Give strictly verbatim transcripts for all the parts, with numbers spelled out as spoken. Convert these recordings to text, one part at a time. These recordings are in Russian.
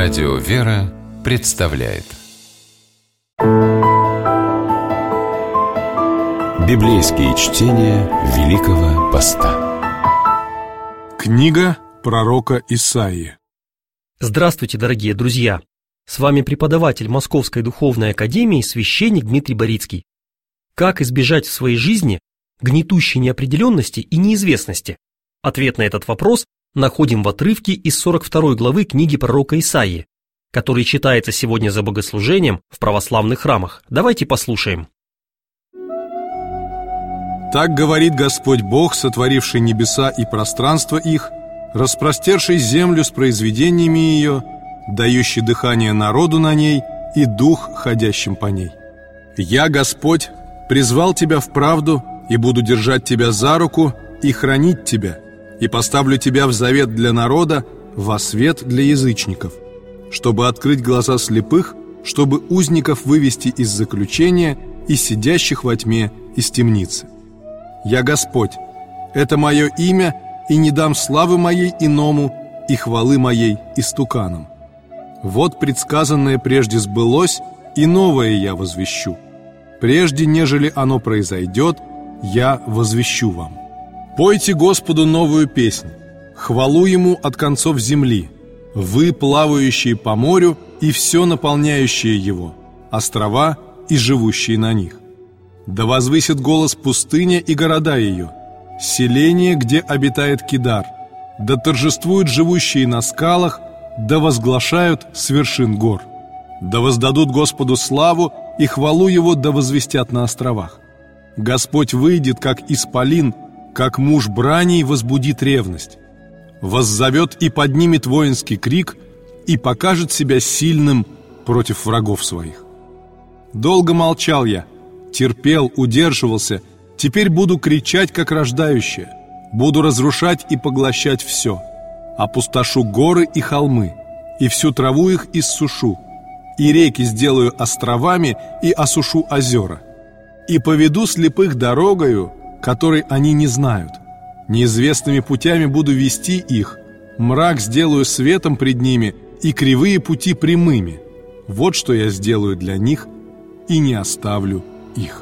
Радио «Вера» представляет Библейские чтения Великого Поста. Книга пророка Исаии. Здравствуйте, дорогие друзья! С вами преподаватель Московской духовной академии, священник Дмитрий Борицкий. Как избежать в своей жизни гнетущей неопределенности и неизвестности? Ответ на этот вопрос находим в отрывке из сорок второй главы книги пророка Исаии, который читается сегодня за богослужением в православных храмах. Давайте послушаем. Так говорит Господь Бог, сотворивший небеса и пространство их, распростерший землю с произведениями ее, дающий дыхание народу на ней и дух, ходящим по ней. Я, Господь, призвал тебя в правду и буду держать тебя за руку и хранить тебя, и поставлю тебя в завет для народа, во свет для язычников, чтобы открыть глаза слепых, чтобы узников вывести из заключения и сидящих во тьме из темницы. Я Господь, это мое имя, и не дам славы моей иному и хвалы моей истуканам. Вот предсказанное прежде сбылось, и новое я возвещу. Прежде, нежели оно произойдет, я возвещу вам. Пойте Господу новую песнь, хвалу Ему от концов земли, вы, плавающие по морю и все наполняющие его, острова и живущие на них. Да возвысит голос пустыня и города ее, селение, где обитает Кедар, да торжествуют живущие на скалах, да возглашают с вершин гор, да воздадут Господу славу и хвалу Его да возвестят на островах. Господь выйдет, как исполин, как муж браней возбудит ревность, воззовет и поднимет воинский крик и покажет себя сильным против врагов своих. Долго молчал я, терпел, удерживался, теперь буду кричать, как рождающая, буду разрушать и поглощать все, опустошу горы и холмы, и всю траву их иссушу, и реки сделаю островами и осушу озера, и поведу слепых дорогою, которой они не знают. Неизвестными путями буду вести их, мрак сделаю светом пред ними, и кривые пути прямыми. Вот что я сделаю для них, и не оставлю их.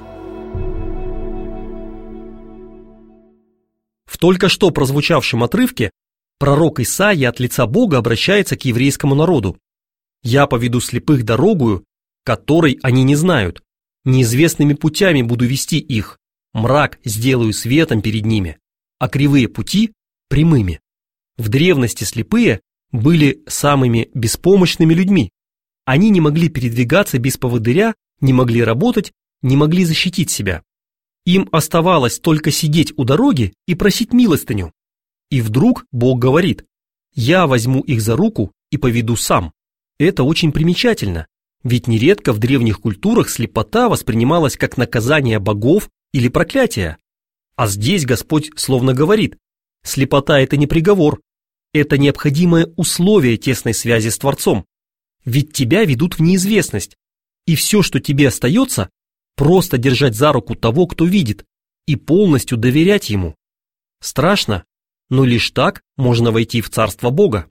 В только что прозвучавшем отрывке пророк Исаия от лица Бога обращается к еврейскому народу. «Я поведу слепых дорогою, которой они не знают, неизвестными путями буду вести их, мрак сделаю светом перед ними, а кривые пути – прямыми». В древности слепые были самыми беспомощными людьми. Они не могли передвигаться без поводыря, не могли работать, не могли защитить себя. Им оставалось только сидеть у дороги и просить милостыню. И вдруг Бог говорит: «Я возьму их за руку и поведу сам». Это очень примечательно, ведь нередко в древних культурах слепота воспринималась как наказание богов или проклятие. А здесь Господь словно говорит: слепота – это не приговор, это необходимое условие тесной связи с Творцом. Ведь тебя ведут в неизвестность, и все, что тебе остается, просто держать за руку того, кто видит, и полностью доверять ему. Страшно, но лишь так можно войти в Царство Бога.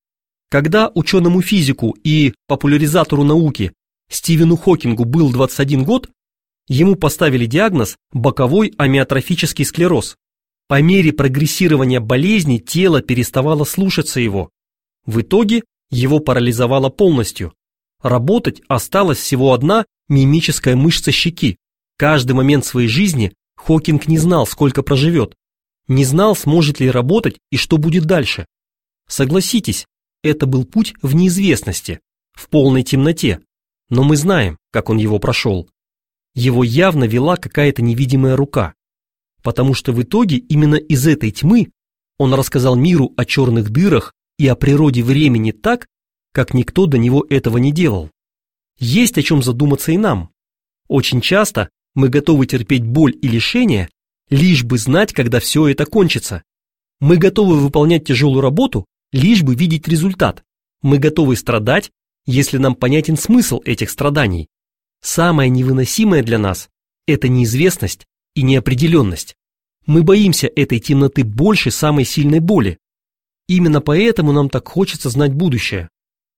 Когда ученому-физику и популяризатору науки Стивену Хокингу был двадцать один год, ему поставили диагноз боковой амиотрофический склероз. По мере прогрессирования болезни тело переставало слушаться его. В итоге его парализовало полностью. Работать осталась всего одна мимическая мышца щеки. Каждый момент своей жизни Хокинг не знал, сколько проживет. Не знал, сможет ли работать и что будет дальше. Согласитесь, это был путь в неизвестности, в полной темноте. Но мы знаем, как он его прошел. Его явно вела какая-то невидимая рука. Потому что в итоге именно из этой тьмы он рассказал миру о черных дырах и о природе времени так, как никто до него этого не делал. Есть о чем задуматься и нам. Очень часто мы готовы терпеть боль и лишения, лишь бы знать, когда все это кончится. Мы готовы выполнять тяжелую работу, лишь бы видеть результат. Мы готовы страдать, если нам понятен смысл этих страданий. Самое невыносимое для нас – это неизвестность и неопределенность. Мы боимся этой темноты больше самой сильной боли. Именно поэтому нам так хочется знать будущее.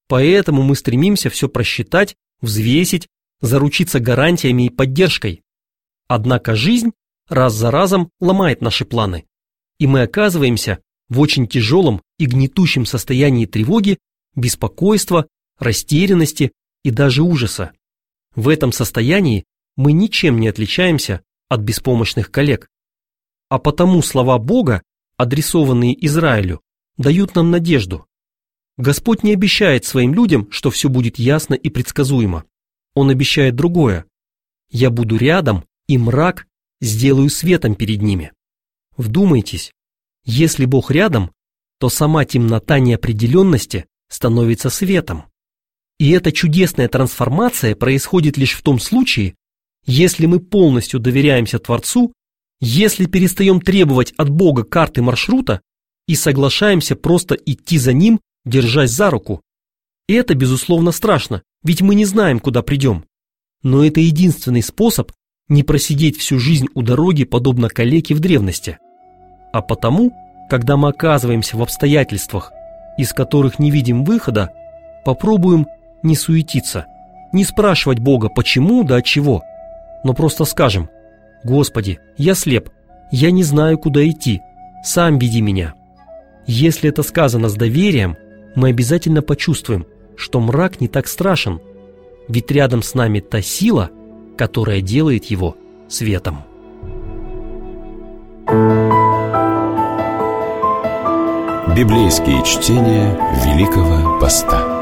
Поэтому мы стремимся все просчитать, взвесить, заручиться гарантиями и поддержкой. Однако жизнь раз за разом ломает наши планы, и мы оказываемся в очень тяжелом и гнетущем состоянии тревоги, беспокойства, растерянности и даже ужаса. В этом состоянии мы ничем не отличаемся от беспомощных коллег. А потому слова Бога, адресованные Израилю, дают нам надежду. Господь не обещает своим людям, что все будет ясно и предсказуемо. Он обещает другое. «Я буду рядом, и мрак сделаю светом перед ними». Вдумайтесь, если Бог рядом, то сама темнота неопределенности становится светом. И эта чудесная трансформация происходит лишь в том случае, если мы полностью доверяемся Творцу, если перестаем требовать от Бога карты маршрута и соглашаемся просто идти за Ним, держась за руку. И это, безусловно, страшно, ведь мы не знаем, куда придем. Но это единственный способ не просидеть всю жизнь у дороги, подобно калеке в древности. А потому, когда мы оказываемся в обстоятельствах, из которых не видим выхода, попробуем не суетиться, не спрашивать Бога почему да от чего, но просто скажем: «Господи, я слеп, я не знаю, куда идти, сам веди меня». Если это сказано с доверием, мы обязательно почувствуем, что мрак не так страшен, ведь рядом с нами та сила, которая делает его светом. Библейские чтения Великого Поста.